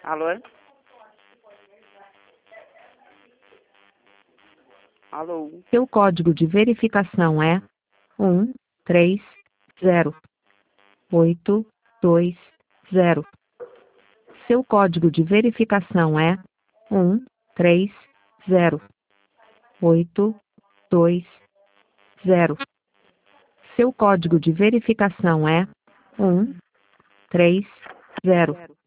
Alô? Alô? Seu código de verificação é 130820. Seu código de verificação é 130820. Seu código de verificação é 130.